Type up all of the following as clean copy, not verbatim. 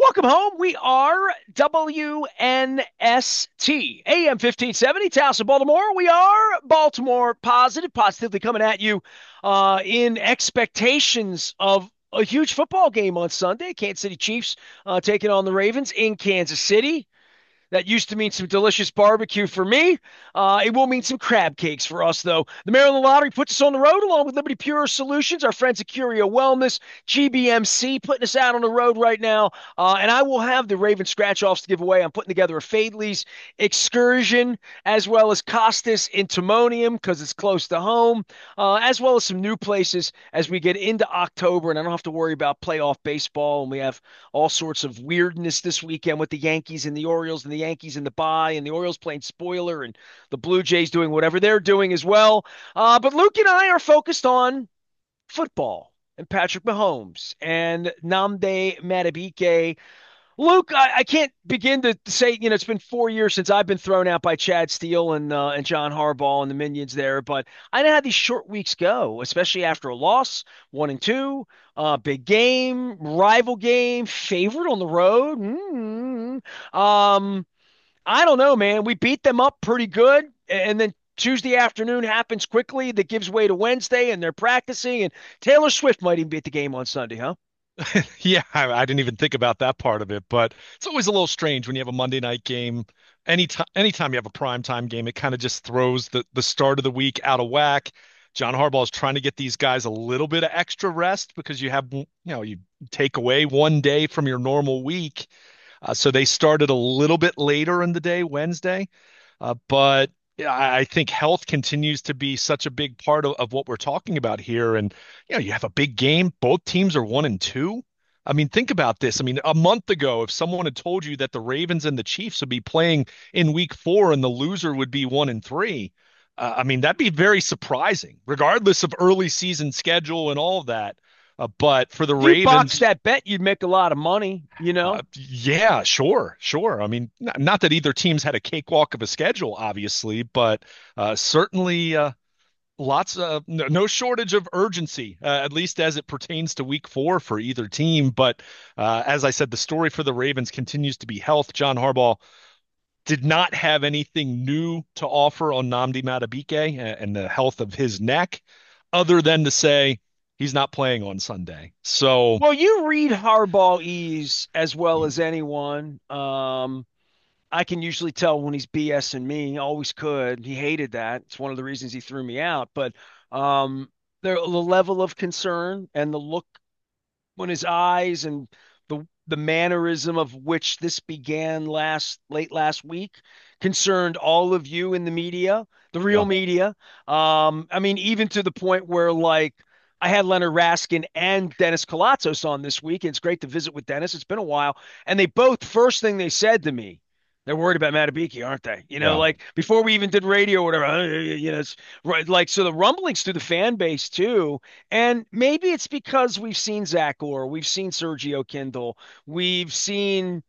Welcome home. We are WNST, AM 1570, Towson, Baltimore. We are Baltimore positively coming at you in expectations of a huge football game on Sunday. Kansas City Chiefs taking on the Ravens in Kansas City. That used to mean some delicious barbecue for me. It will mean some crab cakes for us, though. The Maryland Lottery puts us on the road along with Liberty Pure Solutions, our friends at Curio Wellness, GBMC putting us out on the road right now. And I will have the Raven scratch offs to give away. I'm putting together a Fadley's excursion as well as Costas in Timonium because it's close to home, as well as some new places as we get into October. And I don't have to worry about playoff baseball. And we have all sorts of weirdness this weekend with the Yankees and the Orioles and the Yankees in the bye and the Orioles playing spoiler and the Blue Jays doing whatever they're doing as well. But Luke and I are focused on football and Patrick Mahomes and Namde Matabike. Luke, I can't begin to say, it's been 4 years since I've been thrown out by Chad Steele and John Harbaugh and the minions there, but I know how these short weeks go, especially after a loss, 1-2, big game, rival game, favorite on the road. I don't know, man. We beat them up pretty good, and then Tuesday afternoon happens quickly. That gives way to Wednesday, and they're practicing, and Taylor Swift might even be at the game on Sunday, huh? Yeah, I didn't even think about that part of it, but it's always a little strange when you have a Monday night game. Anytime you have a prime time game, it kind of just throws the start of the week out of whack. John Harbaugh is trying to get these guys a little bit of extra rest because you take away one day from your normal week. So they started a little bit later in the day, Wednesday. But yeah, I think health continues to be such a big part of what we're talking about here. And, you have a big game. Both teams are 1-2. I mean, think about this. I mean, a month ago, if someone had told you that the Ravens and the Chiefs would be playing in week 4 and the loser would be 1-3, I mean, that'd be very surprising, regardless of early season schedule and all of that. But for the If you box Ravens, that bet, you'd make a lot of money, you know? yeah, sure. I mean, not that either team's had a cakewalk of a schedule, obviously, but certainly lots of no shortage of urgency, at least as it pertains to week 4 for either team. But as I said, the story for the Ravens continues to be health. John Harbaugh did not have anything new to offer on Nnamdi Madubuike and the health of his neck, other than to say he's not playing on Sunday. So. Well, you read Harbaugh ease as well as anyone. I can usually tell when he's BSing me. Always could. He hated that. It's one of the reasons he threw me out. But the level of concern and the look on his eyes and the mannerism of which this began late last week concerned all of you in the media, the real Yeah. media. I mean, even to the point where like I had Leonard Raskin and Dennis Kalatzos on this week, and it's great to visit with Dennis. It's been a while, and they both first thing they said to me, they're worried about Matabiki, aren't they? Yeah. Like before we even did radio or whatever. It's right. Like so, the rumblings through the fan base too, and maybe it's because we've seen Zach Orr, we've seen Sergio Kindle, we've seen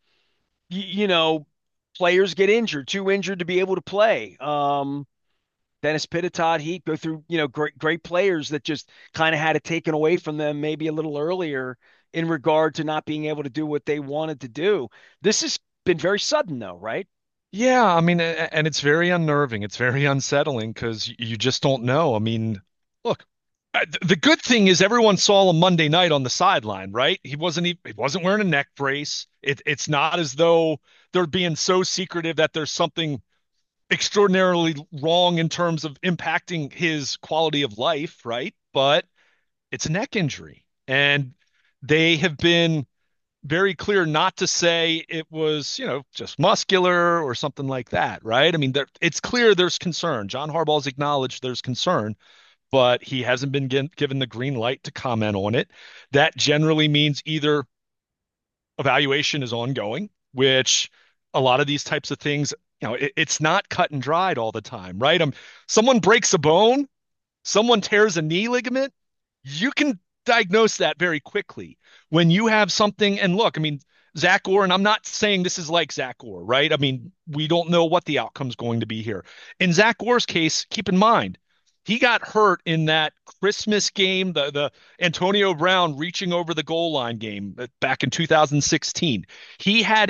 players get injured, too injured to be able to play. Dennis Pitta, Todd Heap go through, great players that just kind of had it taken away from them maybe a little earlier in regard to not being able to do what they wanted to do. This has been very sudden, though, right? Yeah, I mean, and it's very unnerving. It's very unsettling because you just don't know. I mean, look, the good thing is everyone saw him Monday night on the sideline, right? He wasn't wearing a neck brace. It's not as though they're being so secretive that there's something extraordinarily wrong in terms of impacting his quality of life, right? But it's a neck injury, and they have been very clear not to say it was, just muscular or something like that, right? I mean, it's clear there's concern. John Harbaugh's acknowledged there's concern, but he hasn't been given the green light to comment on it. That generally means either evaluation is ongoing, which a lot of these types of things, it's not cut and dried all the time, right? Someone breaks a bone, someone tears a knee ligament, you can diagnose that very quickly. When you have something, and look, I mean, Zach Orr, and I'm not saying this is like Zach Orr, right? I mean, we don't know what the outcome's going to be here. In Zach Orr's case, keep in mind, He got hurt in that Christmas game, the Antonio Brown reaching over the goal line game back in 2016. He had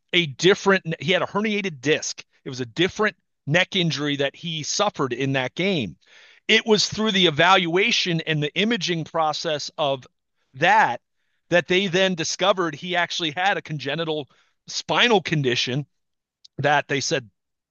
he had a herniated disc. It was a different neck injury that he suffered in that game. It was through the evaluation and the imaging process of that that they then discovered he actually had a congenital spinal condition that they said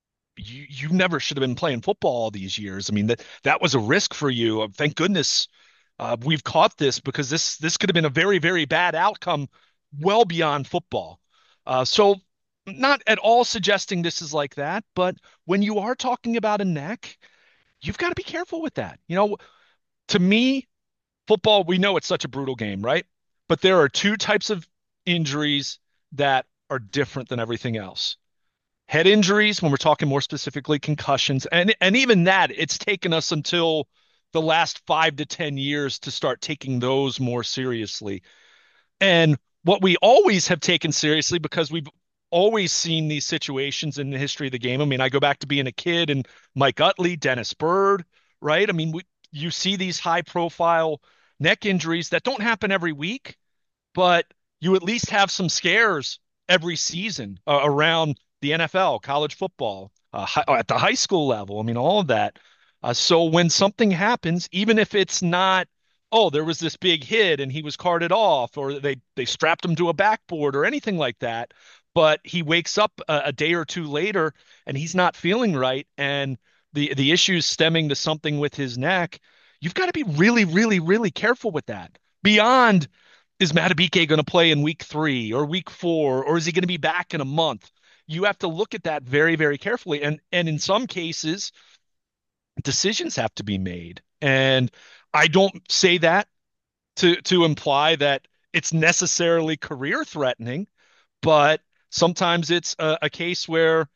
you never should have been playing football all these years. I mean that was a risk for you. Thank goodness we've caught this because this could have been a very very bad outcome, well beyond football. So not at all suggesting this is like that, but when you are talking about a neck, you've got to be careful with that. To me, football, we know it's such a brutal game, right? But there are two types of injuries that are different than everything else. Head injuries, when we're talking more specifically concussions, and even that, it's taken us until the last 5 to 10 years to start taking those more seriously. And what we always have taken seriously because we've always seen these situations in the history of the game. I mean, I go back to being a kid and Mike Utley, Dennis Byrd, right? I mean, you see these high profile neck injuries that don't happen every week, but you at least have some scares every season around the NFL, college football, at the high school level. I mean, all of that. So when something happens, even if it's not, oh, there was this big hit and he was carted off, or they strapped him to a backboard or anything like that, but he wakes up a day or two later and he's not feeling right, and the issues stemming to something with his neck, you've got to be really, really, really careful with that. Beyond is Matabike going to play in week 3 or week 4, or is he going to be back in a month? You have to look at that very, very carefully. And in some cases, decisions have to be made. And I don't say that to imply that it's necessarily career threatening, but sometimes it's a case where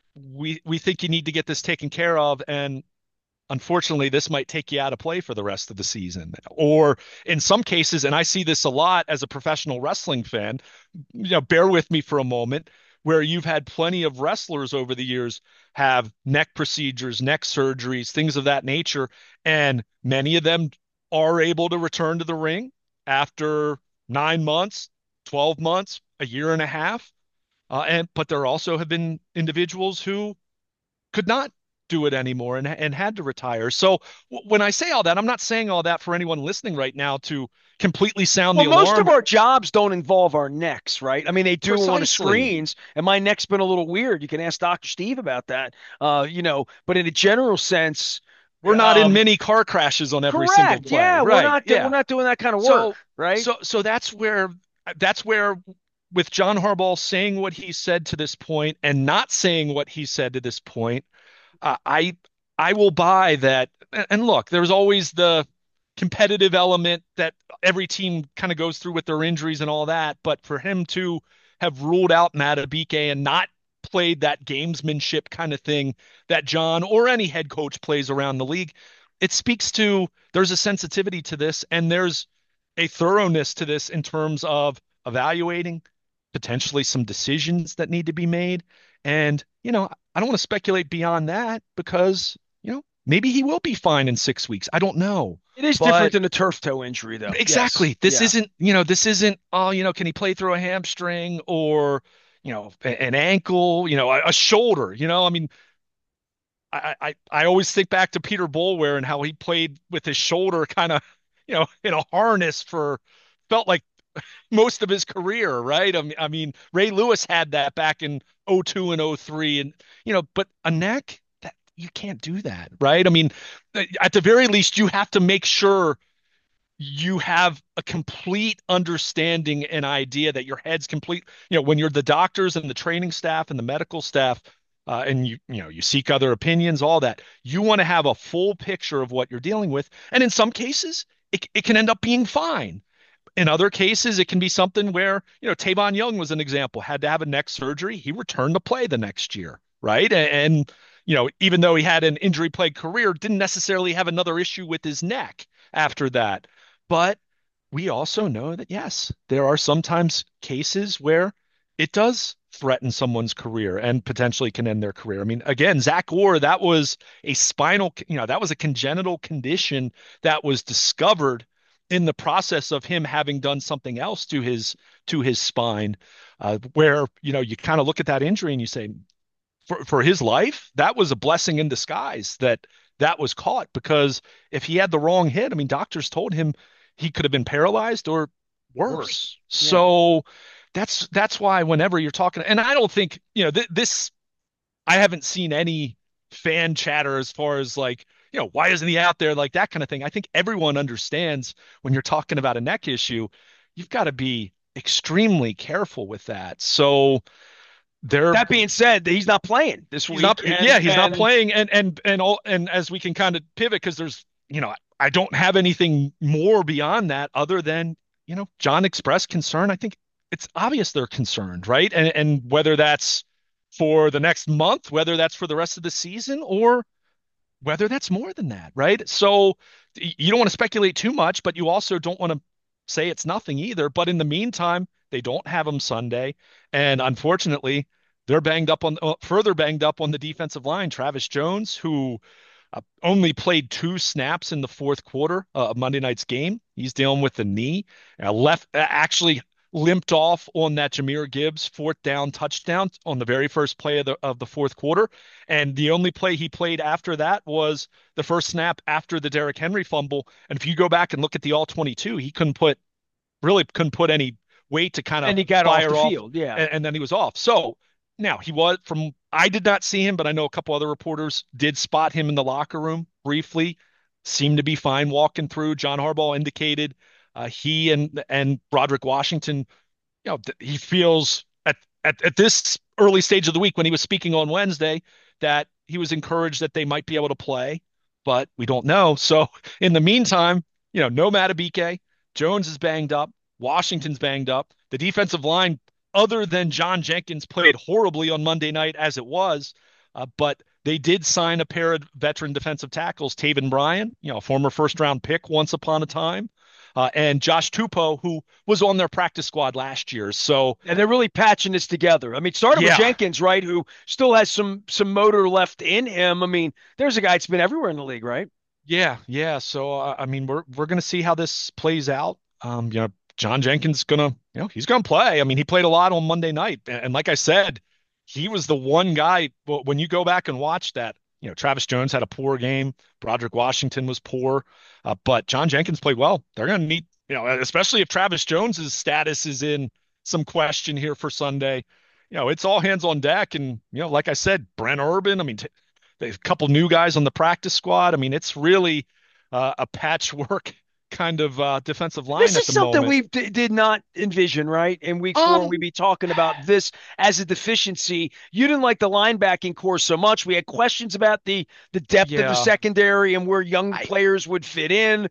we think you need to get this taken care of, and unfortunately, this might take you out of play for the rest of the season. Or in some cases, and I see this a lot as a professional wrestling fan, bear with me for a moment, where you've had plenty of wrestlers over the years have neck procedures, neck surgeries, things of that nature, and many of them are able to return to the ring after 9 months, 12 months, a year and a half. But there also have been individuals who could not do it anymore and had to retire. So when I say all that, I'm not saying all that for anyone listening right now to completely sound Well, the most alarm. of our jobs don't involve our necks, right? I mean, they do on the Precisely. screens, and my neck's been a little weird. You can ask Dr. Steve about that. But in a general sense, We're not in um, many car crashes on every single correct. play. Yeah, Right. we're Yeah. not doing that kind of So work, right? so that's where with John Harbaugh saying what he said to this point and not saying what he said to this point, uh, I I will buy that. And look, there's always the competitive element that every team kind of goes through with their injuries and all that. But for him to have ruled out Matabike and not played that gamesmanship kind of thing that John or any head coach plays around the league, it speaks to there's a sensitivity to this and there's a thoroughness to this in terms of evaluating potentially some decisions that need to be made. And, I don't want to speculate beyond that because, maybe he will be fine in 6 weeks. I don't know. It is different But than a turf toe injury, though. Yes. exactly, this Yeah. isn't, oh, can he play through a hamstring or, an ankle, a shoulder, I mean, I always think back to Peter Boulware and how he played with his shoulder kind of, in a harness for felt like most of his career, right? I mean, Ray Lewis had that back in '02 and '03, and but a neck that you can't do that, right? I mean, at the very least, you have to make sure you have a complete understanding and idea that your head's complete. When you're the doctors and the training staff and the medical staff, and you seek other opinions, all that, you want to have a full picture of what you're dealing with. And in some cases, it can end up being fine. In other cases, it can be something where, Tavon Young was an example, had to have a neck surgery. He returned to play the next year, right? And even though he had an injury plagued career, didn't necessarily have another issue with his neck after that. But we also know that, yes, there are sometimes cases where it does threaten someone's career and potentially can end their career. I mean, again, Zach Orr, that was a that was a congenital condition that was discovered in the process of him having done something else to his spine, where you kind of look at that injury and you say, for his life, that was a blessing in disguise that was caught, because if he had the wrong hit, I mean, doctors told him he could have been paralyzed or worse. Worse. Yeah. So that's why whenever you're talking, and I don't think, this, I haven't seen any fan chatter as far as like, why isn't he out there, like that kind of thing. I think everyone understands when you're talking about a neck issue, you've got to be extremely careful with that. So they're That being said, he's not playing this He's week, not. Yeah, he's not and playing, and as we can kind of pivot, because there's, I don't have anything more beyond that other than, John expressed concern. I think it's obvious they're concerned, right? And whether that's for the next month, whether that's for the rest of the season, or whether that's more than that, right? So you don't want to speculate too much, but you also don't want to say it's nothing either. But in the meantime, they don't have him Sunday, and unfortunately, they're further banged up on the defensive line. Travis Jones, who only played 2 snaps in the fourth quarter of Monday night's game. He's dealing with the knee. Actually limped off on that Jahmyr Gibbs fourth down touchdown on the very first play of the fourth quarter. And the only play he played after that was the first snap after the Derrick Henry fumble. And if you go back and look at the all 22, he couldn't put any weight to kind of he got off fire the off, field. Yeah. and then he was off. So now I did not see him, but I know a couple other reporters did spot him in the locker room briefly. Seemed to be fine walking through. John Harbaugh indicated he and Broderick Washington, he feels at this early stage of the week when he was speaking on Wednesday that he was encouraged that they might be able to play, but we don't know. So in the meantime, no Matabike, Jones is banged up, Washington's banged up. The defensive line, other than John Jenkins, played horribly on Monday night as it was, but they did sign a pair of veteran defensive tackles, Taven Bryan, a former first-round pick once upon a time, and Josh Tupou, who was on their practice squad last year. So, And they're really patching this together. I mean, starting with yeah, Jenkins, right, who still has some motor left in him. I mean, there's a guy that's been everywhere in the league, right? yeah, yeah. So, I mean, we're gonna see how this plays out. John Jenkins he's gonna play. I mean, he played a lot on Monday night, and like I said, he was the one guy. When you go back and watch that, Travis Jones had a poor game. Broderick Washington was poor, but John Jenkins played well. They're gonna need, especially if Travis Jones's status is in some question here for Sunday. It's all hands on deck, and like I said, Brent Urban. I mean, there's a couple new guys on the practice squad. I mean, it's really a patchwork kind of defensive line This at is the something moment. we did not envision, right? In week four, we'd Um, be talking about this as a deficiency. You didn't like the linebacking core so much. We had questions about the depth of the yeah, secondary and where young I players would fit in.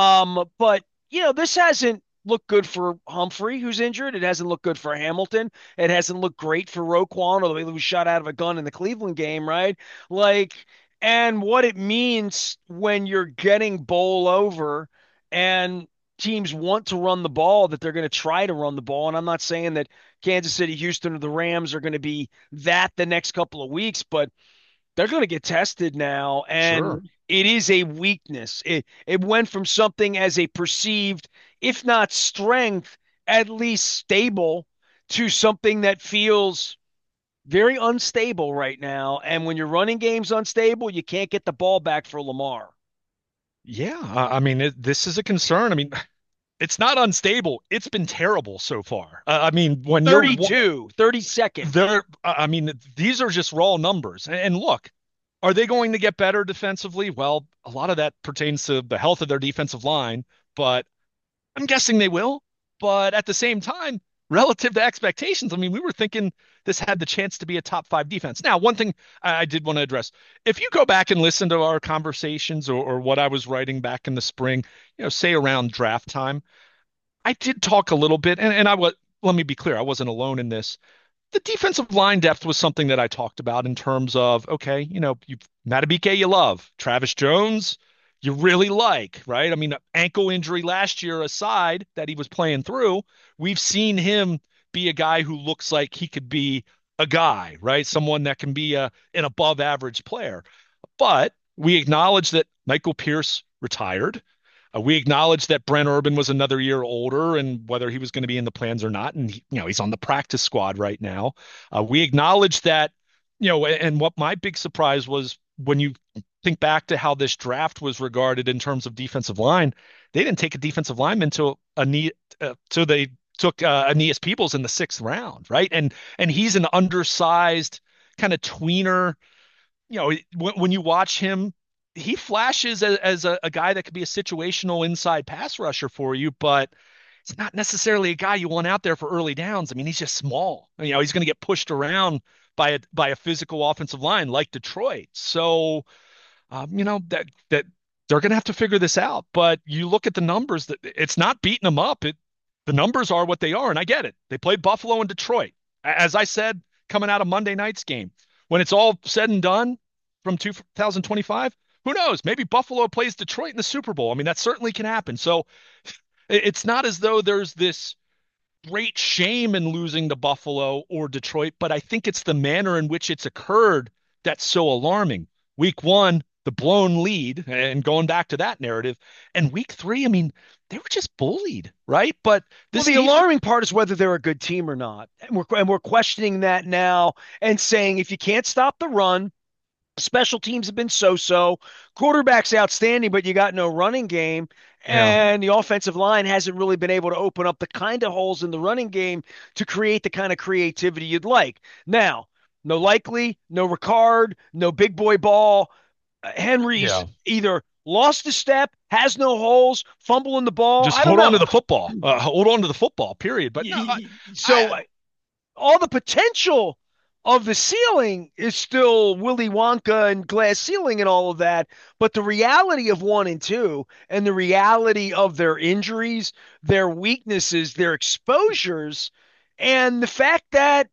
But this hasn't looked good for Humphrey, who's injured. It hasn't looked good for Hamilton. It hasn't looked great for Roquan, although he was shot out of a gun in the Cleveland game, right? Like, and what it means when you're getting bowl over and teams want to run the ball, that they're going to try to run the ball. And I'm not saying that Kansas City, Houston, or the Rams are going to be that the next couple of weeks, but they're going to get tested now. sure. And it is a weakness. It went from something as a perceived, if not strength, at least stable, to something that feels very unstable right now. And when your running game's unstable, you can't get the ball back for Lamar. Yeah, I mean, this is a concern. I mean, it's not unstable. It's been terrible so far. I mean, when you're 32, 32nd. there, I mean, these are just raw numbers. And look, are they going to get better defensively? Well, a lot of that pertains to the health of their defensive line, but I'm guessing they will. But at the same time, relative to expectations, I mean, we were thinking this had the chance to be a top 5 defense. Now, one thing I did want to address, if you go back and listen to our conversations, or what I was writing back in the spring, say around draft time, I did talk a little bit, and let me be clear, I wasn't alone in this. The defensive line depth was something that I talked about in terms of, okay, you've Matabike you love, Travis Jones you really like, right? I mean, ankle injury last year aside that he was playing through, we've seen him be a guy who looks like he could be a guy, right? Someone that can be an above average player. But we acknowledge that Michael Pierce retired. We acknowledge that Brent Urban was another year older and whether he was going to be in the plans or not. And, he's on the practice squad right now. We acknowledge that, and what my big surprise was when you think back to how this draft was regarded in terms of defensive line, they didn't take a defensive lineman till they took Aeneas Peebles in the sixth round, right? And he's an undersized kind of tweener. When you watch him, he flashes as a guy that could be a situational inside pass rusher for you, but it's not necessarily a guy you want out there for early downs. I mean, he's just small. He's going to get pushed around by a physical offensive line like Detroit. So, that they're going to have to figure this out. But you look at the numbers, that it's not beating them up. The numbers are what they are, and I get it. They played Buffalo and Detroit. As I said, coming out of Monday night's game, when it's all said and done from 2025, who knows? Maybe Buffalo plays Detroit in the Super Bowl. I mean, that certainly can happen. So it's not as though there's this great shame in losing to Buffalo or Detroit, but I think it's the manner in which it's occurred that's so alarming. Week one, the blown lead, and going back to that narrative, and week three, I mean, they were just bullied, right? But the alarming part is whether they're a good team or not, and we're questioning that now and saying if you can't stop the run. Special teams have been so-so. Quarterback's outstanding, but you got no running game. And the offensive line hasn't really been able to open up the kind of holes in the running game to create the kind of creativity you'd like. Now, no Likely, no Ricard, no big boy ball. Henry's either lost a step, has no holes, fumbling the ball. Just hold on to the football. Hold on to the football, period. But all the potential of the ceiling is still Willy Wonka and glass ceiling and all of that. But the reality of 1 and 2 and the reality of their injuries, their weaknesses, their exposures, and the fact that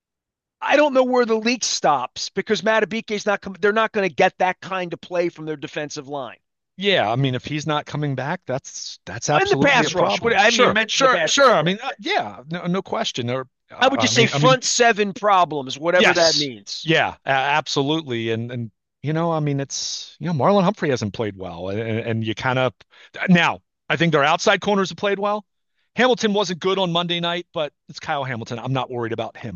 I don't know where the leak stops because Madubuike's not coming. They're not going to get that kind of play from their defensive line. Yeah, I mean, if he's not coming back, that's absolutely the pass rush. Sure. I mean, no question. I would just say front seven problems, whatever that means. Yeah, absolutely. And I mean, it's Marlon Humphrey hasn't played well, and you kind of now I think their outside corners have played well. Hamilton wasn't good on Monday night, but it's Kyle Hamilton. I'm not worried about him.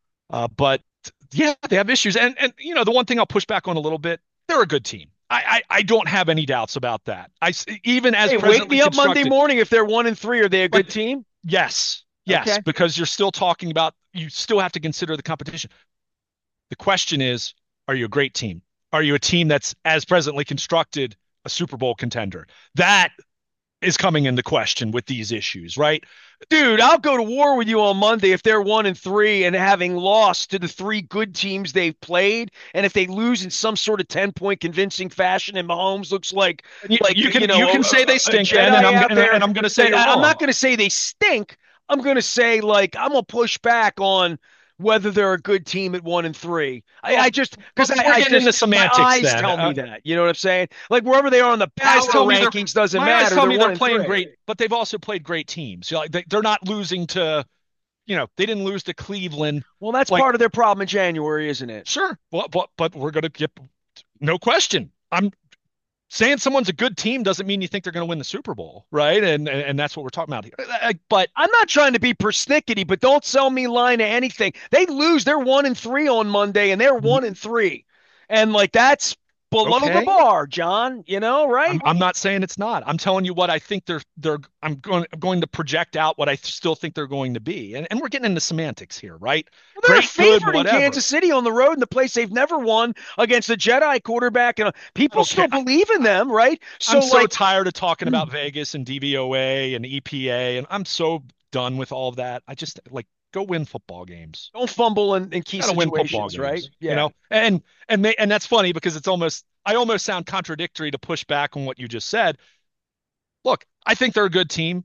But yeah, they have issues, and the one thing I'll push back on a little bit, they're a good team. I don't have any doubts about that. Even as wake me up Monday morning if they're 1 and 3, are they a good team? Yes, okay. Because you're still talking about you still have to consider the competition. The question is, are you a great team? Are you a team that's as presently constructed a Super Bowl contender? That is coming into question with these issues, right? Dude, I'll go to war with you on Monday if they're 1 and 3 and having lost to the 3 good teams they've played, and if they lose in some sort of 10-point convincing fashion, and Mahomes looks like you can say they stink, and I'm going to say I'm not going to say they stink. I'm going to say I'm going to push back on whether they're a good team at 1 and 3. I just because I get into semantics. My eyes tell me that. You know what I'm saying? Like wherever they are on the power rankings doesn't matter. Eyes tell me they're playing great, but they've also played great teams. They're not losing to, they didn't lose to Cleveland. Well, that's part of their problem in January, isn't it? Sure. Well, but we're going to get no question. I'm saying someone's a good team doesn't mean you think they're going to win the Super Bowl, right? And that's what we're talking about here. But I'm not trying to be persnickety, but don't sell me line to anything. They lose. They're 1 and 3 on Monday, and they're 1 and 3, and that's below the bar, John. Right? I'm not saying it's not. I'm telling you what I think they're. I'm going to project out what I still think they're going to be, and we're getting into semantics here, right? Well, they're a favorite in Kansas City on the road in the place they've never won against a Jedi quarterback, and people still believe in them, right? So I'm so tired of talking about Vegas and DVOA and EPA, and I'm so done with all of that. I just go win football games. Don't fumble in key situations, right? Yeah. And that's funny because I almost sound contradictory to push back on what you just said. Look, I think they're a good team.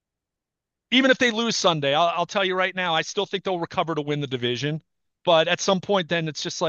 Even if they lose Sunday, I'll tell you right now, I still think they'll recover to win the division. But at some point, then it's just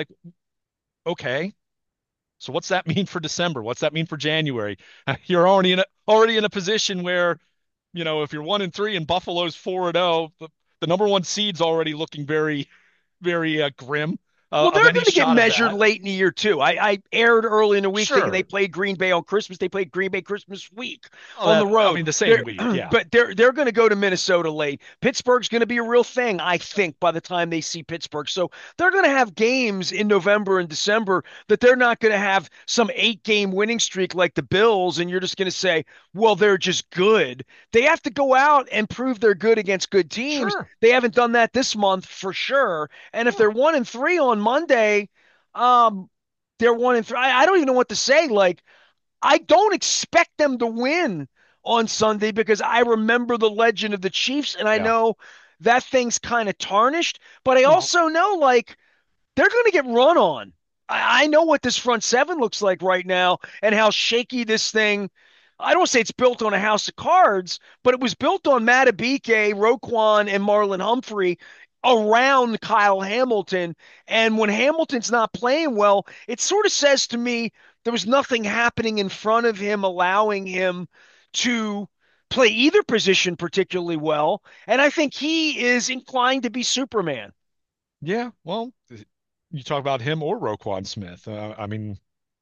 okay. So what's that mean for December? What's that mean for January? You're already in a position where, if you're 1 and 3 and Buffalo's 4 and 0, the number one seed's already looking very, very grim Well, of they're any going to get shot of measured that. late in the year too. I aired early in the week thinking they Sure. played Green Bay on Christmas. They played Green Bay Christmas week Oh, on the that, I road. mean, the same week. Yeah. But they're going to go to Minnesota late. Pittsburgh's going to be a real thing, I think, by the time they see Pittsburgh. So they're going to have games in November and December that they're not going to have some 8-game winning streak like the Bills, and you're just going to say, well, they're just good. They have to go out and prove they're good against good teams. Sure. They haven't done that this month for sure. And if Yeah. they're 1-3 on Monday, um, they're 1-3. I don't even know what to say. Like, I don't expect them to win on Sunday because I remember the legend of the Chiefs, and I Yeah. know that thing's kind of tarnished. But I Well, also know, like, they're going to get run on. I know what this front seven looks like right now and how shaky this thing. I don't say it's built on a house of cards, but it was built on Matabike, Roquan, and Marlon Humphrey around Kyle Hamilton. And when Hamilton's not playing well, it sort of says to me there was nothing happening in front of him, allowing him to play either position particularly well. And I think he is inclined to be Superman. yeah. Well, you talk about him or Roquan Smith. I mean,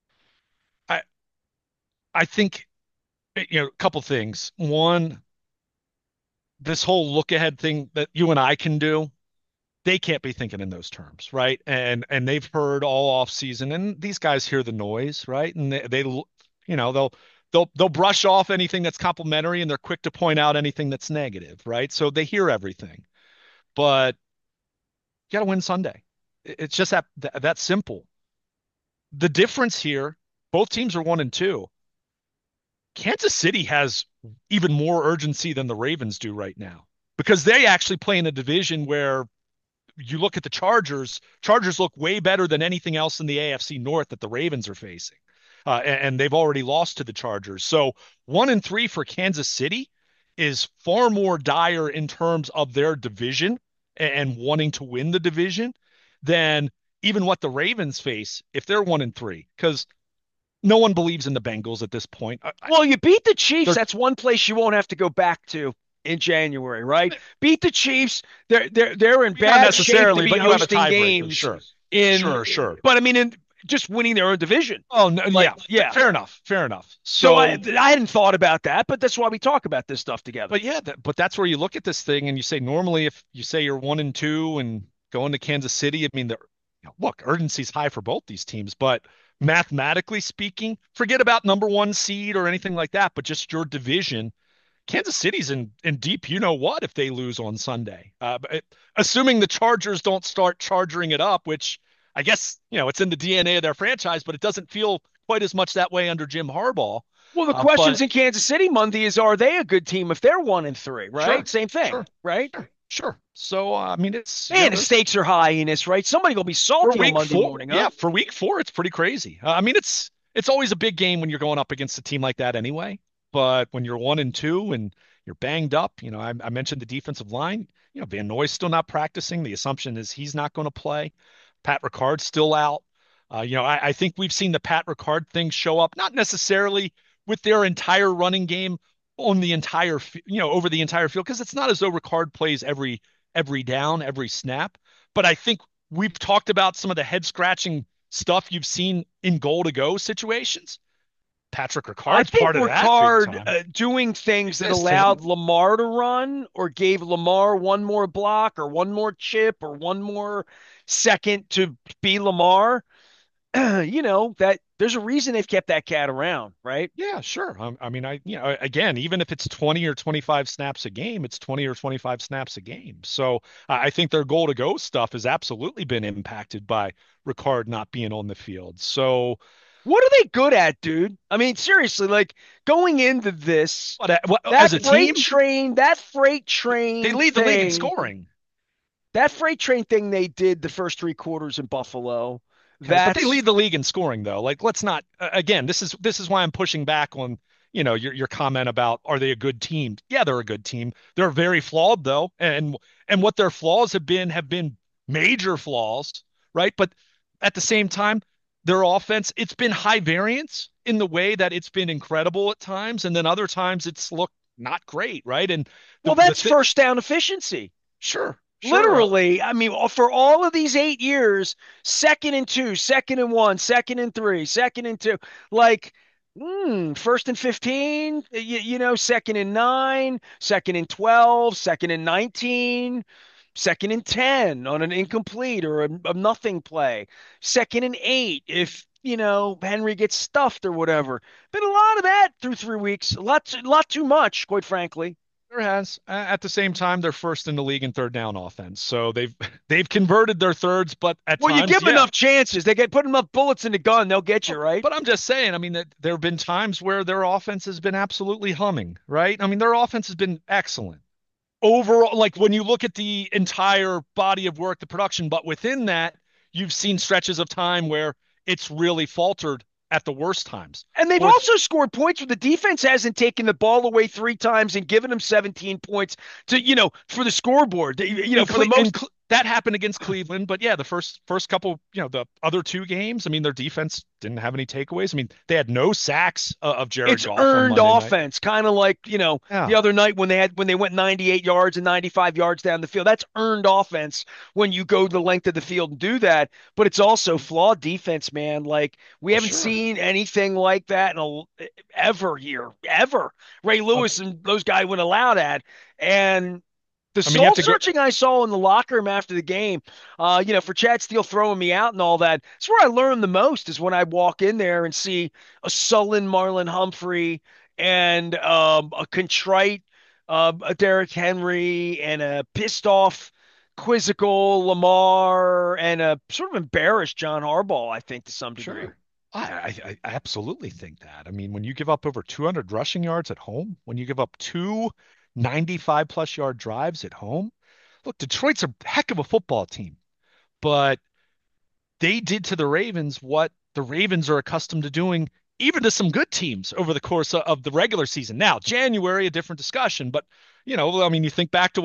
I I think a couple things. One, this whole look ahead thing that you and I can do, they can't be thinking in those terms, right? And they've heard all off season, and these guys hear the noise, right? And they'll brush off anything that's complimentary, and they're quick to point out anything that's negative, right? So they hear everything, but you got to win Sunday. It's just that simple. The difference here, both teams are 1-2. Kansas City has even more urgency than the Ravens do right now because they actually play in a division where you look at the Chargers look way better than anything else in the AFC North that the Ravens are facing. And they've already lost to the Chargers. So 1-3 for Kansas City is far more dire in terms of their division and wanting to win the division than even what the Ravens face if they're 1-3. Because no one believes in the Bengals at this point. Well, you beat the Chiefs. They're That's one place you won't have to go back to in January, right? Beat the Chiefs. They're in not bad shape to necessarily, be but you have a hosting tiebreaker. games Sure. in. Sure, sure. But I mean, in just winning their own division. Oh, no, Like, yeah. yeah. Fair enough. Fair enough. So I So, I hadn't thought about that, but that's why we talk about this stuff together. but yeah, but that's where you look at this thing and you say normally if you say you're 1-2 and going to Kansas City, I mean, look, urgency's high for both these teams, but mathematically speaking, forget about number one seed or anything like that, but just your division. Kansas City's in deep, you know what, if they lose on Sunday. Assuming the Chargers don't start charging it up, which I guess, it's in the DNA of their franchise, but it doesn't feel quite as much that way under Jim Harbaugh. Well, the But questions in Kansas City Monday is, are they a good team if they're 1-3, right? sure, Same thing, sure, right? sure, sure. So, I mean, it's, Man, the there's stakes are high in this, right? Somebody gonna be for salty on week Monday four. morning, huh? Yeah, for week four, it's pretty crazy. I mean, it's always a big game when you're going up against a team like that anyway. But when you're 1-2 and you're banged up, I mentioned the defensive line. Van Noy's still not practicing. The assumption is he's not going to play. Pat Ricard's still out. I think we've seen the Pat Ricard thing show up, not necessarily with their entire running game on the entire, over the entire field, because it's not as though Ricard plays every down, every snap. But I think we've talked about some of the head scratching stuff you've seen in goal to go situations. Patrick I Ricard's think part of that big Ricard time. doing things that Assist him. allowed Lamar to run or gave Lamar one more block or one more chip or one more second to be Lamar, that there's a reason they've kept that cat around, right? Yeah, sure. I mean, again, even if it's 20 or 25 snaps a game, it's 20 or 25 snaps a game. So I think their goal to go stuff has absolutely been impacted by Ricard not being on the field. So What are they good at, dude? I mean, seriously, like going into this, as a team, that freight train they lead the league in thing, scoring. that freight train thing they did the first 3 quarters in Buffalo, Okay, but they that's lead the league in scoring though. Like, let's not again, this is why I'm pushing back on, your comment about are they a good team? Yeah, they're a good team. They're very flawed though, and what their flaws have been major flaws, right? But at the same time, their offense, it's been high variance in the way that it's been incredible at times, and then other times it's looked not great, right? And the well, the that's th first down efficiency. Sure, sure. Literally, I mean, for all of these 8 years, 2nd and 2, 2nd and 1, 2nd and 3, 2nd and 2, like, first and 15, 2nd and 9, 2nd and 12, 2nd and 19, 2nd and 10 on an incomplete or a nothing play, 2nd and 8 if Henry gets stuffed or whatever. Been a lot of that through 3 weeks. A lot too much, quite frankly. There has. At the same time, they're first in the league in third down offense. So they've converted their thirds, but at Well, you times, give them yeah. enough chances. They get put enough bullets in the gun, they'll get you, right? But I'm just saying, I mean, that there have been times where their offense has been absolutely humming, right? I mean, their offense has been excellent overall. Like when you look at the entire body of work, the production, but within that, you've seen stretches of time where it's really faltered at the worst times. And they've Well, it's also scored points where the defense hasn't taken the ball away 3 times and given them 17 points for the scoreboard. in, For the Cle- in most. Cle- that happened against Cleveland, but yeah, the first couple, the other two games, I mean, their defense didn't have any takeaways. I mean, they had no sacks of Jared It's Goff on earned Monday night. offense, kind of like Yeah, the other night when they went 98 yards and 95 yards down the field. That's earned offense when you go the length of the field and do that. But it's also flawed defense, man. Like we well, haven't sure. seen anything like that ever here, ever. Ray Uh, Lewis and those guys wouldn't allow that. And the I mean, you have soul to go. searching I saw in the locker room after the game, for Chad Steele throwing me out and all that, it's where I learn the most is when I walk in there and see a sullen Marlon Humphrey and a contrite a Derrick Henry and a pissed off, quizzical Lamar and a sort of embarrassed John Harbaugh, I think, to some degree. Sure. I absolutely think that. I mean, when you give up over 200 rushing yards at home, when you give up two 95 plus yard drives at home, look, Detroit's a heck of a football team, but they did to the Ravens what the Ravens are accustomed to doing, even to some good teams over the course of the regular season. Now, January, a different discussion, but I mean, you think back to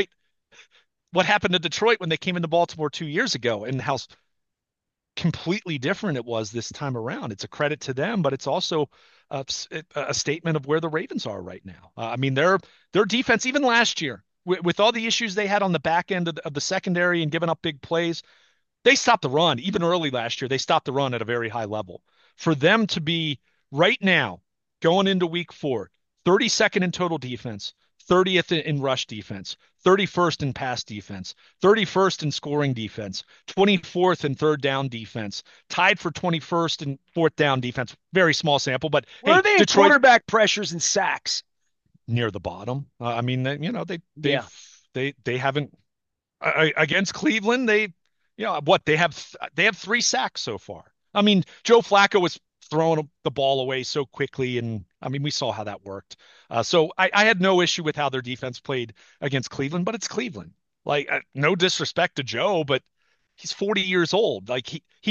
what happened to Detroit when they came into Baltimore 2 years ago and how completely different it was this time around. It's a credit to them, but it's also a statement of where the Ravens are right now. I mean, their defense, even last year, with all the issues they had on the back end of the secondary and giving up big plays, they stopped the run. Even early last year, they stopped the run at a very high level. For them to be right now going into week 4, 32nd in total defense, 30th in rush defense, 31st in pass defense, 31st in scoring defense, 24th in third down defense, tied for 21st in fourth down defense. Very small sample, but Where hey, are they in Detroit quarterback pressures and sacks? near the bottom. I mean, Yeah. they haven't against Cleveland. What they have 3 sacks so far. I mean, Joe Flacco was throwing the ball away so quickly, and I mean, we saw how that worked. So I had no issue with how their defense played against Cleveland, but it's Cleveland. Like, no disrespect to Joe, but he's 40 years old. Like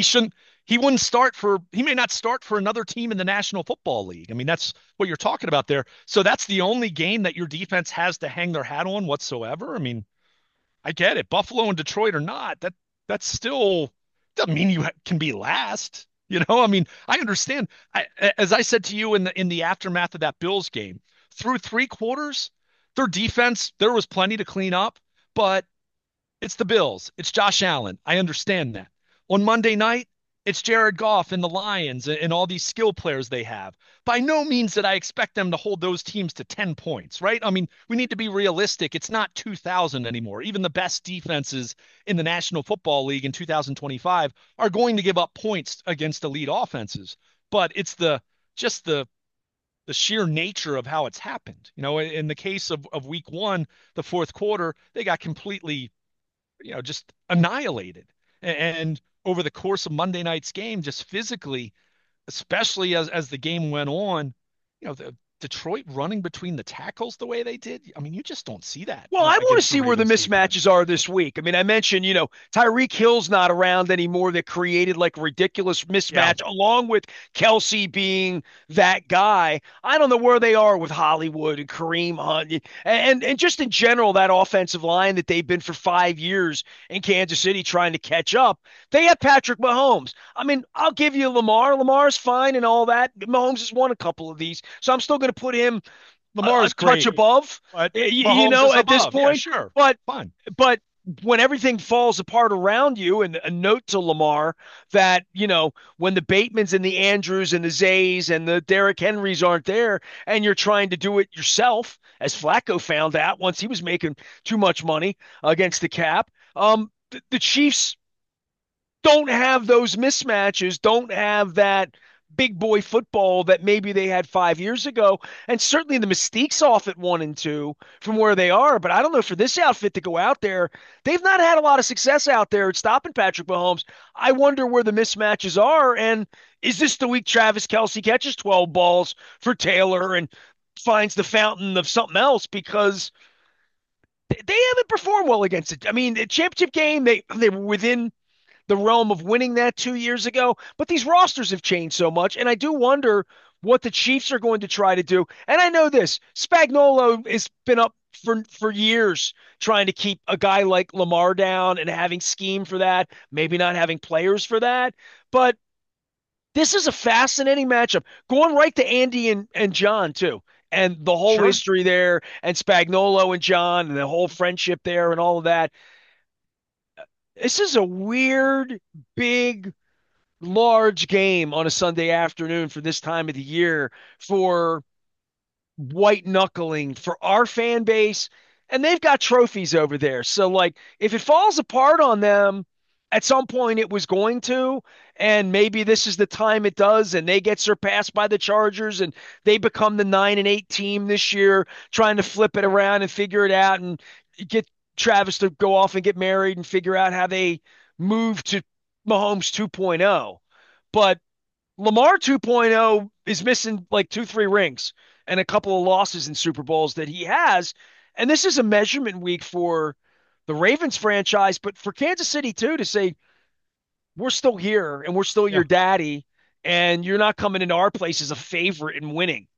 he may not start for another team in the National Football League. I mean, that's what you're talking about there. So that's the only game that your defense has to hang their hat on whatsoever. I mean, I get it. Buffalo and Detroit or not, that's still doesn't mean you can be last. I mean, I understand. As I said to you in the aftermath of that Bills game, through 3 quarters, their defense, there was plenty to clean up, but it's the Bills. It's Josh Allen. I understand that. On Monday night, it's Jared Goff and the Lions and all these skill players they have. By no means did I expect them to hold those teams to 10 points, right? I mean, we need to be realistic. It's not 2000 anymore. Even the best defenses in the National Football League in 2025 are going to give up points against elite offenses. But it's the sheer nature of how it's happened. In the case of week 1, the fourth quarter, they got completely just annihilated. And over the course of Monday night's game, just physically, especially as the game went on, the Detroit running between the tackles the way they did. I mean, you just don't see that Well, I want to against the see where the Ravens mismatches defense. are this week. I mean, I mentioned, Tyreek Hill's not around anymore. That created like a ridiculous Yeah, mismatch, along with Kelsey being that guy. I don't know where they are with Hollywood and Kareem Hunt, and just in general, that offensive line that they've been for 5 years in Kansas City trying to catch up. They have Patrick Mahomes. I mean, I'll give you Lamar. Lamar's fine and all that. Mahomes has won a couple of these, so I'm still going to put him Lamar a is touch great, above, but you Mahomes know, is at this above. Yeah, point. sure. But Fine. but when everything falls apart around you, and a note to Lamar that, when the Batemans and the Andrews and the Zays and the Derrick Henrys aren't there, and you're trying to do it yourself, as Flacco found out once he was making too much money against the cap. The Chiefs don't have those mismatches, don't have that big boy football that maybe they had 5 years ago. And certainly the mystique's off at 1-2 from where they are. But I don't know, for this outfit to go out there, they've not had a lot of success out there at stopping Patrick Mahomes. I wonder where the mismatches are. And is this the week Travis Kelce catches 12 balls for Taylor and finds the fountain of something else? Because they haven't performed well against it. I mean, the championship game, they were within the realm of winning that 2 years ago. But these rosters have changed so much, and I do wonder what the Chiefs are going to try to do. And I know this: Spagnuolo has been up for years trying to keep a guy like Lamar down and having scheme for that, maybe not having players for that. But this is a fascinating matchup, going right to Andy and John too. And the whole Sure. history there, and Spagnuolo and John, and the whole friendship there, and all of that. This is a weird, big, large game on a Sunday afternoon for this time of the year for white knuckling for our fan base. And they've got trophies over there. So, like, if it falls apart on them, at some point it was going to, and maybe this is the time it does, and they get surpassed by the Chargers and they become the 9-8 team this year, trying to flip it around and figure it out and get Travis to go off and get married and figure out how they move to Mahomes 2.0. But Lamar 2.0 is missing like 2, 3 rings and a couple of losses in Super Bowls that he has. And this is a measurement week for the Ravens franchise, but for Kansas City too, to say, we're still here and we're still Yeah. your daddy, and you're not coming into our place as a favorite and winning.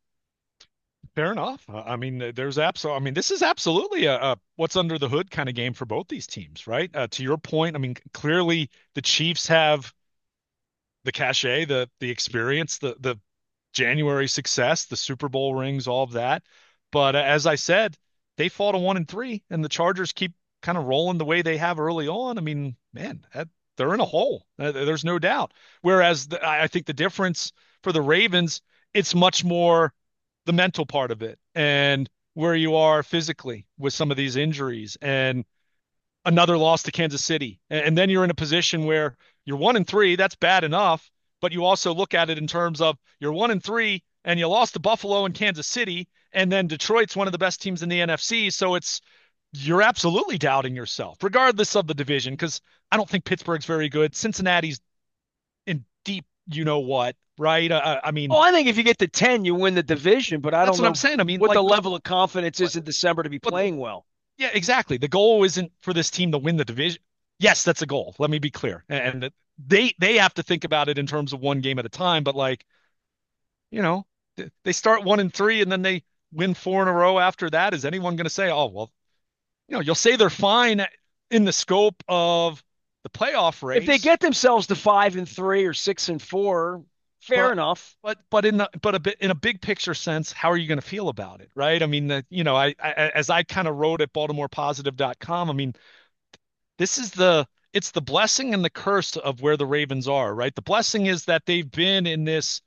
Fair enough. I mean, there's absolutely, I mean, this is absolutely a what's under the hood kind of game for both these teams, right? To your point, I mean, clearly the Chiefs have the cachet, the experience, the January success, the Super Bowl rings, all of that. But as I said, they fall to 1-3, and the Chargers keep kind of rolling the way they have early on. I mean, man, they're in a hole. There's no doubt. Whereas I think the difference for the Ravens, it's much more the mental part of it and where you are physically with some of these injuries and another loss to Kansas City. And then you're in a position where you're 1-3. That's bad enough. But you also look at it in terms of you're 1-3 and you lost to Buffalo and Kansas City. And then Detroit's one of the best teams in the NFC. So you're absolutely doubting yourself, regardless of the division, because I don't think Pittsburgh's very good. Cincinnati's in deep, you know what, right? I mean, Oh, I think if you get to 10, you win the division, but I that's don't what I'm know saying. I mean, what the like, level of confidence but, is in December to be but playing well. yeah, exactly. The goal isn't for this team to win the division. Yes, that's a goal. Let me be clear. And they have to think about it in terms of one game at a time. But like, you know, they start 1-3 and then they win four in a row after that. Is anyone going to say, oh, well, you'll say they're fine in the scope of the playoff If they race, get themselves to 5-3 or 6-4, fair but enough. but a bit in a big picture sense, how are you going to feel about it, right? I mean, I as I kind of wrote at BaltimorePositive.com, I mean, this is it's the blessing and the curse of where the Ravens are, right? The blessing is that they've been in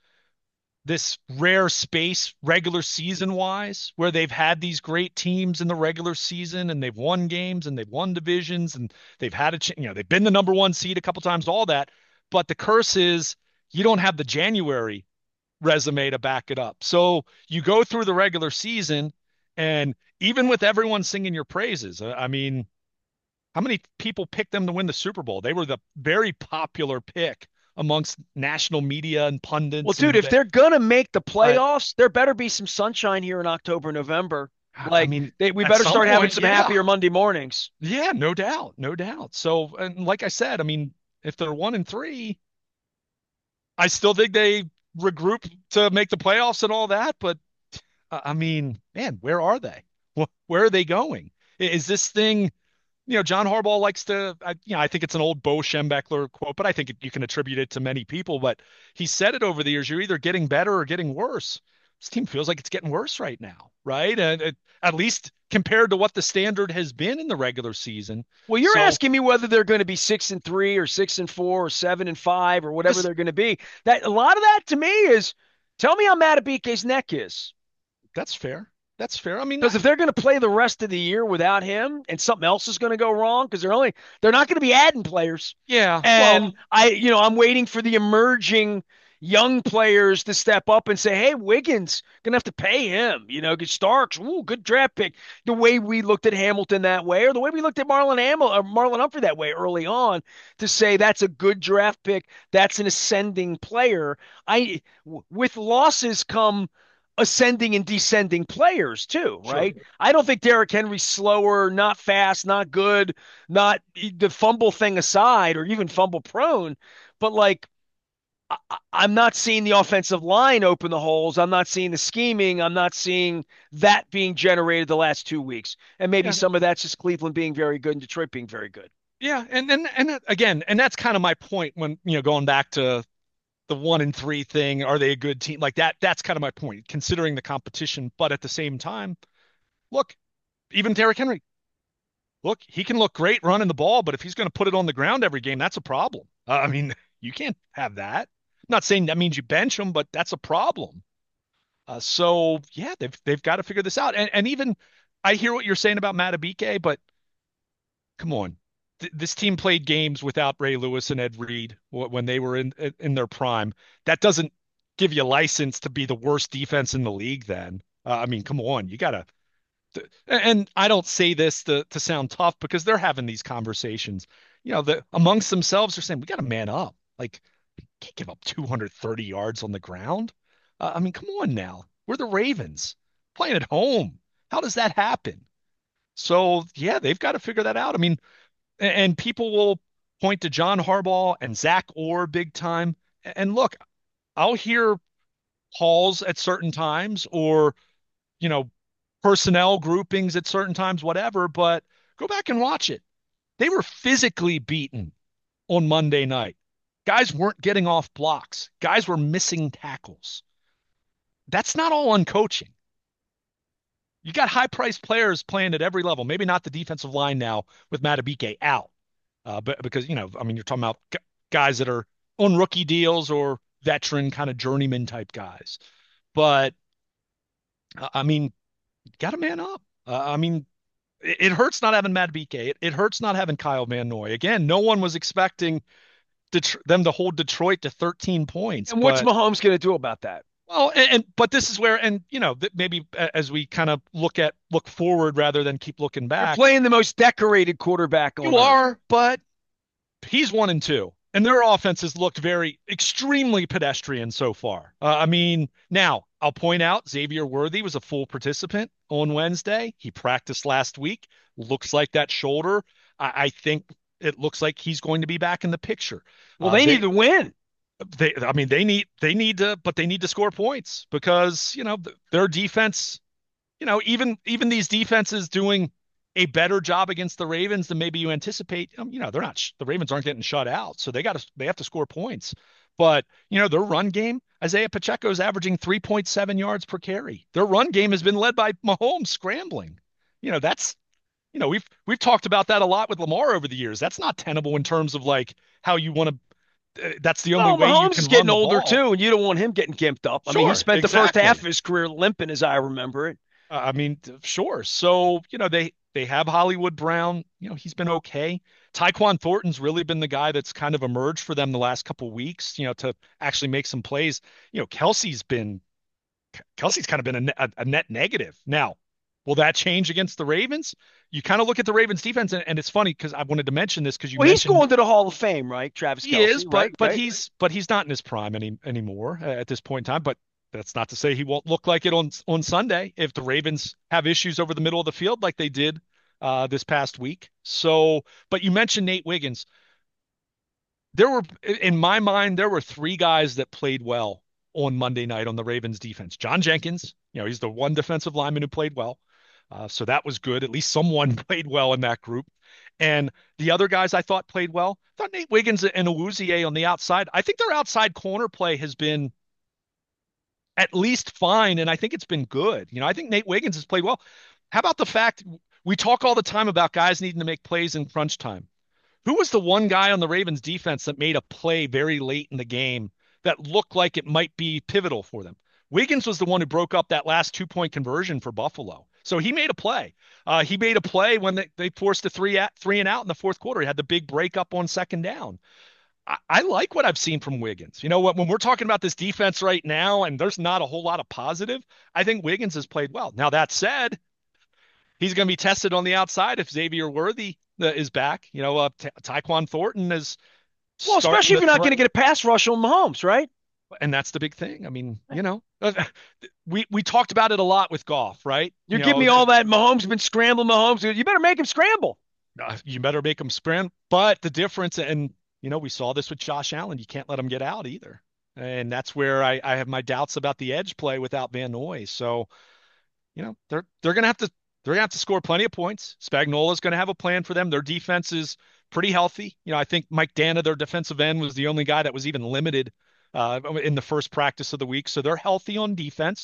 this rare space regular season wise where they've had these great teams in the regular season and they've won games and they've won divisions and they've had they've been the number one seed a couple times, all that. But the curse is you don't have the January resume to back it up. So you go through the regular season and even with everyone singing your praises, I mean, how many people picked them to win the Super Bowl? They were the very popular pick amongst national media and Well, pundits. dude, And if they're gonna make the but playoffs, there better be some sunshine here in October, November. I Like mean, we at better some start having point, some yeah, happier Monday mornings. yeah, no doubt, no doubt. So, and like I said, I mean, if they're 1-3, I still think they regroup to make the playoffs and all that. But I mean, man, where are they? Where are they going? Is this thing? John Harbaugh likes to, I think it's an old Bo Schembechler quote, but I think you can attribute it to many people. But he said it over the years: you're either getting better or getting worse. this team feels like it's getting worse right now, right? And at least compared to what the standard has been in the regular season. Well, you're So asking me whether they're going to be 6-3 or 6-4 or 7-5 or whatever this they're going to be. That a lot of that to me is tell me how Matabike's neck is. that's fair. That's fair. I mean, Because if they're going to play the rest of the year without him and something else is going to go wrong, because they're not going to be adding players. yeah. And Well, I'm waiting for the emerging young players to step up and say, hey, Wiggins, gonna have to pay him, get Starks, ooh, good draft pick. The way we looked at Hamilton that way, or the way we looked at Marlon Humphrey that way early on, to say that's a good draft pick, that's an ascending player. With losses come ascending and descending players too, sure. right? I don't think Derrick Henry's slower, not fast, not good, not the fumble thing aside, or even fumble prone, but like I'm not seeing the offensive line open the holes. I'm not seeing the scheming. I'm not seeing that being generated the last 2 weeks. And maybe Yeah. some of that's just Cleveland being very good and Detroit being very good. Yeah. And again, and that's kind of my point when, going back to the 1-3 thing, are they a good team? Like that, that's kind of my point, considering the competition. But at the same time, look, even Derrick Henry, look, he can look great running the ball, but if he's going to put it on the ground every game, that's a problem. I mean, you can't have that. I'm not saying that means you bench him, but that's a problem. So yeah, they've got to figure this out. And even I hear what you're saying about Matabike, but come on. This team played games without Ray Lewis and Ed Reed when they were in their prime. That doesn't give you license to be the worst defense in the league then. I mean, come on, you gotta. And I don't say this to sound tough because they're having these conversations. Amongst themselves, they're saying we got to man up. Like, can't give up 230 yards on the ground. I mean, come on now. We're the Ravens playing at home. How does that happen? So yeah, they've got to figure that out. I mean, and people will point to John Harbaugh and Zach Orr big time. And look, I'll hear calls at certain times or, you know, personnel groupings at certain times, whatever, but go back and watch it. They were physically beaten on Monday night. Guys weren't getting off blocks. Guys were missing tackles. That's not all on coaching. You got high priced players playing at every level. Maybe not the defensive line now with Matabike out, but because I mean, you're talking about guys that are on rookie deals or veteran kind of journeyman type guys. But I mean, got to man up. I mean, it hurts not having Matabike. It hurts not having Kyle Van Noy. Again, no one was expecting them to hold Detroit to 13 points, And what's but Mahomes going to do about that? well, but this is where, and maybe as we kind of look forward rather than keep looking You're back, playing the most decorated quarterback on you earth. are, but he's 1-2, and their offense has looked very extremely pedestrian so far. I mean, now I'll point out Xavier Worthy was a full participant on Wednesday. He practiced last week. Looks like that shoulder. I think it looks like he's going to be back in the picture. Well, they need to win. I mean, they need to, but they need to score points because their defense, even these defenses doing a better job against the Ravens than maybe you anticipate. They're not the Ravens aren't getting shut out, so they have to score points. But their run game, Isaiah Pacheco is averaging 3.7 yards per carry. Their run game has been led by Mahomes scrambling. That's we've talked about that a lot with Lamar over the years. That's not tenable in terms of like how you want to. That's the only Well, way you Mahomes can is run getting the older ball. too, and you don't want him getting gimped up. I mean, he Sure, spent the first half of exactly. his career limping, as I remember it. I mean, sure. So, they have Hollywood Brown. He's been okay. Tyquan Thornton's really been the guy that's kind of emerged for them the last couple of weeks, to actually make some plays. Kelsey's kind of been a net negative. Now, will that change against the Ravens? You kind of look at the Ravens defense, and it's funny because I wanted to mention this because you Well, he's mentioned going to the Hall of Fame, right? Travis he is, Kelsey, but right? but he's not in his prime anymore at this point in time. But that's not to say he won't look like it on Sunday if the Ravens have issues over the middle of the field like they did this past week. So, but you mentioned Nate Wiggins. In my mind, there were three guys that played well on Monday night on the Ravens defense. John Jenkins, he's the one defensive lineman who played well. So that was good. At least someone played well in that group. And the other guys I thought played well. I thought Nate Wiggins and Awuzie on the outside. I think their outside corner play has been at least fine, and I think it's been good. I think Nate Wiggins has played well. How about the fact we talk all the time about guys needing to make plays in crunch time? Who was the one guy on the Ravens defense that made a play very late in the game that looked like it might be pivotal for them? Wiggins was the one who broke up that last 2-point conversion for Buffalo. So he made a play. He made a play when they forced a three and out in the fourth quarter. He had the big break up on second down. I like what I've seen from Wiggins. You know what? When we're talking about this defense right now, and there's not a whole lot of positive, I think Wiggins has played well. Now that said, he's going to be tested on the outside if Xavier Worthy is back. Tyquan Thornton is Well, starting especially if to you're not going threat, to get a pass rush on Mahomes, right? and that's the big thing. I mean, we talked about it a lot with Goff, right? You're giving me all that Mahomes been scrambling Mahomes. You better make him scramble. You better make him sprint. But the difference, and we saw this with Josh Allen. You can't let him get out either, and that's where I have my doubts about the edge play without Van Noy. So they're gonna have to score plenty of points. Spagnuolo's going to have a plan for them. Their defense is pretty healthy. I think Mike Dana, their defensive end, was the only guy that was even limited in the first practice of the week. So they're healthy on defense.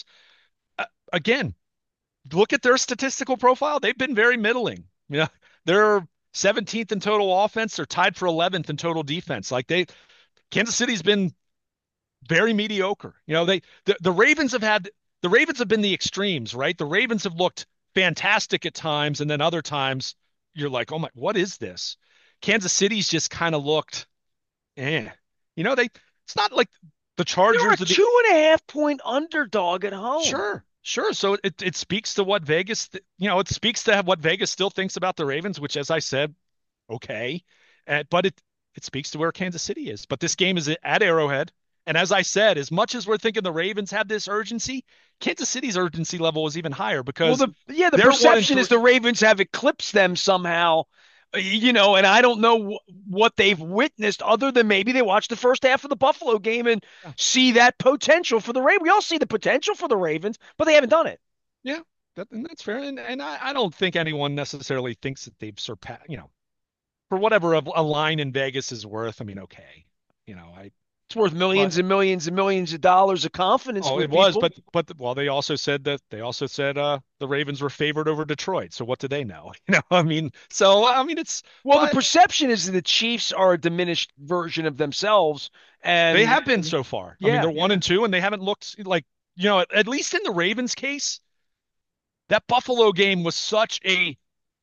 Again, look at their statistical profile. They've been very middling. They're 17th in total offense. They're tied for 11th in total defense. Kansas City's been very mediocre. The Ravens have been the extremes, right? The Ravens have looked fantastic at times, and then other times you're like, oh my, what is this? Kansas City's just kind of looked, eh. It's not like the They're a Chargers are 2.5 point underdog at home. Sure. So it speaks to what Vegas, it speaks to what Vegas still thinks about the Ravens, which, as I said, okay, but it speaks to where Kansas City is. But this game is at Arrowhead. And as I said, as much as we're thinking the Ravens have this urgency, Kansas City's urgency level is even higher because the perception is the Ravens have eclipsed them somehow, and I don't know what they've witnessed other than maybe they watched the first half of the Buffalo game and see that potential for the Ravens. We all see the potential for the Ravens, but they haven't done it. Yeah, that's fair. And I don't think anyone necessarily thinks that they've surpassed, for whatever a line in Vegas is worth. I mean, okay, it's worth millions and millions and millions of dollars of confidence. Oh, it was, but they also said the Ravens were favored over Detroit. So what do they know? I mean, it's the perception is that the Chiefs are a diminished version of themselves, and they have been so far. I mean, they're 1-2, and they haven't looked like at least in the Ravens case, that Buffalo game was such a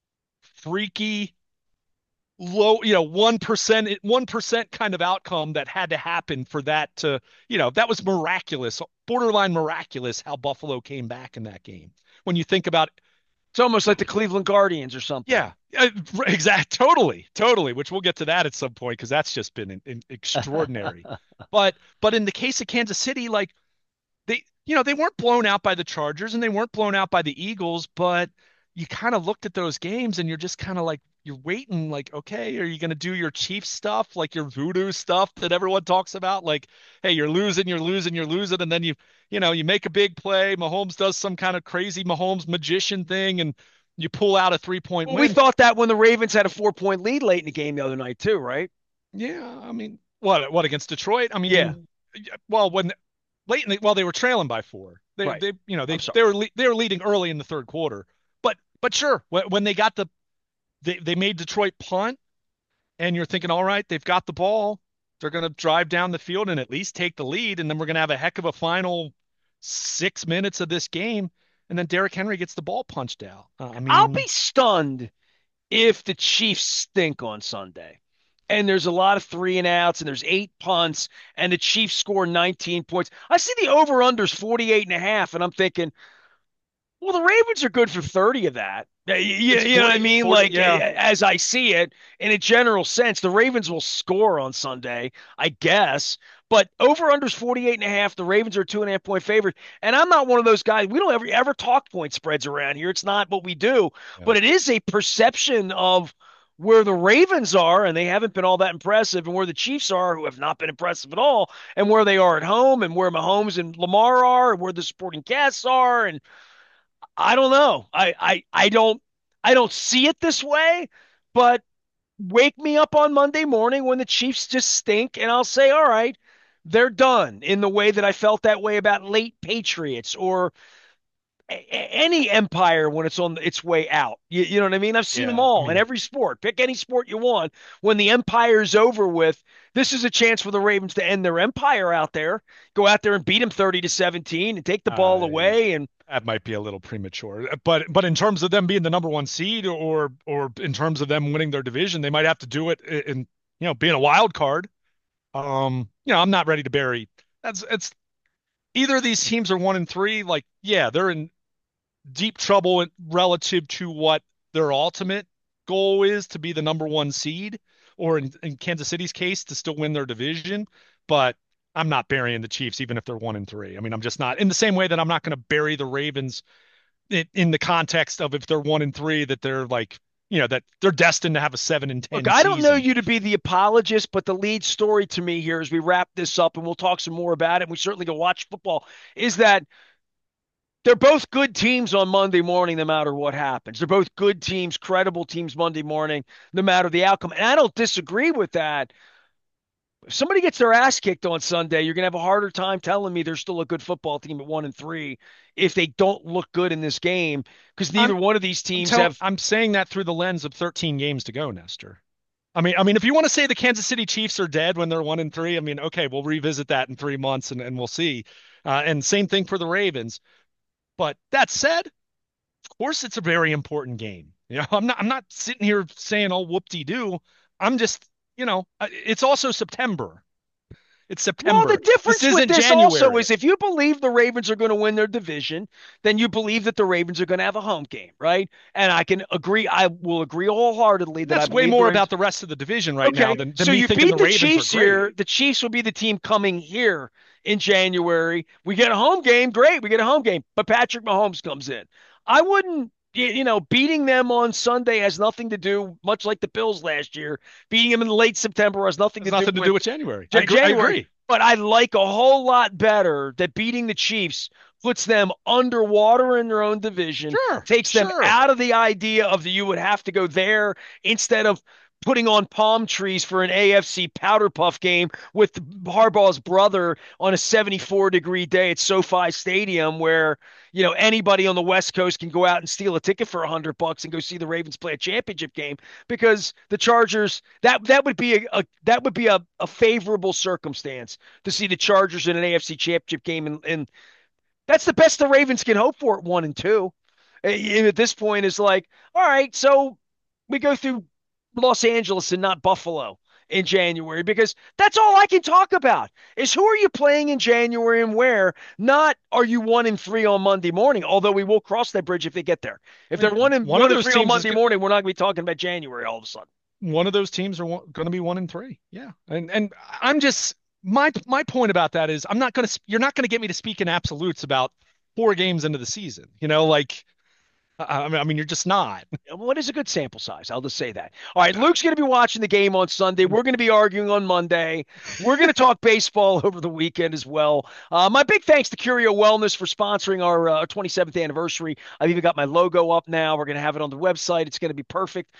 freaky low, 1% kind of outcome that had to happen for that to, that was miraculous, borderline miraculous how Buffalo came back in that game. When you think about it, it's almost like the Cleveland Guardians or something. Yeah, exactly. Totally. Which we'll get to that at some point because that's just been extraordinary. But in the case of Kansas City, like they weren't blown out by the Chargers and they weren't blown out by the Eagles, but you kind of looked at those games and you're just kind of like, you're waiting, like, okay, are you going to do your Chiefs stuff, like your voodoo stuff that everyone talks about? Like, hey, you're losing, and then you make a big play. Mahomes does some kind of crazy Mahomes magician thing, and you pull out a 3-point win. We thought that when the Ravens had a 4-point lead late in the game the other night too, right? Yeah, I mean, what against Detroit? I mean, yeah. Well, they were trailing by 4. They were leading early in the third quarter, but sure, when they got they made Detroit punt, and you're thinking, all right, they've got the ball. They're going to drive down the field and at least take the lead, and then we're going to have a heck of a final 6 minutes of this game. And then Derrick Henry gets the ball punched out. I'll be stunned if the Chiefs stink on Sunday. And there's a lot of 3-and-outs, and there's 8 punts, and the Chiefs score 19 points. I see the over-under's 48.5, and I'm thinking, well, the Ravens are good for 30 of that. You know what I mean? 40, as I see it, in a general sense, the Ravens will score on Sunday, I guess. But over-under's 48.5. The Ravens are a 2.5-point favorite. And I'm not one of those guys. We don't ever talk point spreads around here. It's not what we do. Yeah. But it is a perception of where the Ravens are, and they haven't been all that impressive, and where the Chiefs are, who have not been impressive at all, and where they are at home, and where Mahomes and Lamar are, and where the supporting casts are, and I don't know. I don't see it this way, but wake me up on Monday morning when the Chiefs just stink, and I'll say, all right, they're done in the way that I felt that way about late Patriots or any empire when it's on its way out. You know what I mean? I've seen them Yeah, I all in mean, every sport. Pick any sport you want. When the empire's over with, this is a chance for the Ravens to end their empire out there. Go out there and beat them 30-17 and take the ball I away. And that might be a little premature. But in terms of them being the number one seed, or in terms of them winning their division, they might have to do it in being a wild card. I'm not ready to bury. That's it's Either of these teams are 1-3. Like, yeah, they're in deep trouble relative to what their ultimate goal is, to be the number one seed, or in Kansas City's case, to still win their division. But I'm not burying the Chiefs, even if they're 1-3. I mean, I'm just not, in the same way that I'm not going to bury the Ravens in the context of, if they're 1-3, that they're like, that they're destined to have a 7-10 look, I don't know season. you to be the apologist, but the lead story to me here as we wrap this up, and we'll talk some more about it, and we certainly go watch football, is that they're both good teams on Monday morning, no matter what happens. They're both good teams, credible teams Monday morning, no matter the outcome. And I don't disagree with that. If somebody gets their ass kicked on Sunday, you're going to have a harder time telling me they're still a good football team at 1-3 if they don't look good in this game, because neither I'm one of these teams have. I'm saying that through the lens of 13 games to go, Nestor. I mean, if you want to say the Kansas City Chiefs are dead when they're 1-3, I mean, okay, we'll revisit that in 3 months, and we'll see. And same thing for the Ravens. But that said, of course, it's a very important game. I'm not sitting here saying, "Oh, whoop-de-doo." I'm just, it's also September. It's Well, the September. This difference with isn't this also January. is if you believe the Ravens are going to win their division, then you believe that the Ravens are going to have a home game, right? And I can agree. I will agree wholeheartedly that I That's way believe the more Ravens. about the rest of the division right now Okay, than so me you thinking beat the the Ravens are Chiefs here. great. The Chiefs will be the team coming here in January. We get a home game, great. We get a home game, but Patrick Mahomes comes in. I wouldn't, beating them on Sunday has nothing to do, much like the Bills last year. Beating them in late September has nothing Has to do nothing to do with with January. I agree. I January. agree. But I like a whole lot better that beating the Chiefs puts them underwater in their own division, Sure, takes them sure. out of the idea of the you would have to go there instead of putting on palm trees for an AFC powder puff game with Harbaugh's brother on a 74-degree day at SoFi Stadium, where anybody on the West Coast can go out and steal a ticket for $100 and go see the Ravens play a championship game, because the Chargers, that would be a favorable circumstance to see the Chargers in an AFC championship game, and that's the best the Ravens can hope for at 1-2. And at this point, is like, all right, so we go through Los Angeles and not Buffalo in January, because that's all I can talk about is who are you playing in January and where, not are you 1-3 on Monday morning, although we will cross that bridge if they get there. If I they're mean, one and one one of and those three on teams is Monday morning, we're not going to be talking about January all of a sudden. one of those teams are going to be 1-3. Yeah, and I'm just, my point about that is, I'm not going to. You're not going to get me to speak in absolutes about 4 games into the season. Like, I mean, you're just not. What is a good sample size? I'll just say that. All right, Luke's going to be watching the game on Sunday. We're going to be arguing on Monday. We're going to talk baseball over the weekend as well. My big thanks to Curio Wellness for sponsoring our 27th anniversary. I've even got my logo up now. We're going to have it on the website. It's going to be perfect.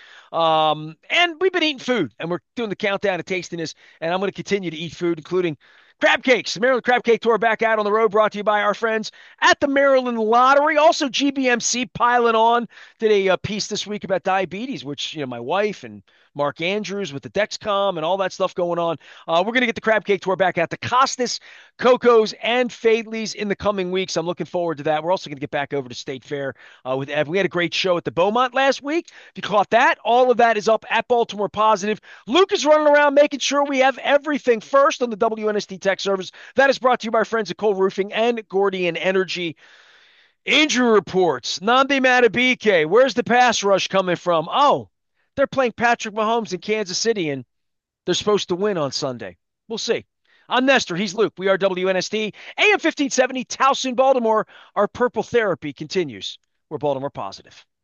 And we've been eating food, and we're doing the countdown of tasting this, and I'm going to continue to eat food, including Crab Cakes, the Maryland Crab Cake Tour back out on the road, brought to you by our friends at the Maryland Lottery. Also, GBMC piling on. Did a piece this week about diabetes, which, my wife and Mark Andrews with the Dexcom and all that stuff going on. We're going to get the Crab Cake Tour back out to Costas, Coco's, and Fadley's in the coming weeks. I'm looking forward to that. We're also going to get back over to State Fair with Ev. We had a great show at the Beaumont last week. If you caught that, all of that is up at Baltimore Positive. Luke is running around making sure we have everything first on the WNST Tech Service. That is brought to you by our friends at Cole Roofing and Gordian Energy. Injury reports. Nnamdi Madubuike. Where's the pass rush coming from? Oh, they're playing Patrick Mahomes in Kansas City, and they're supposed to win on Sunday. We'll see. I'm Nestor. He's Luke. We are WNST. AM 1570, Towson, Baltimore. Our purple therapy continues. We're Baltimore Positive.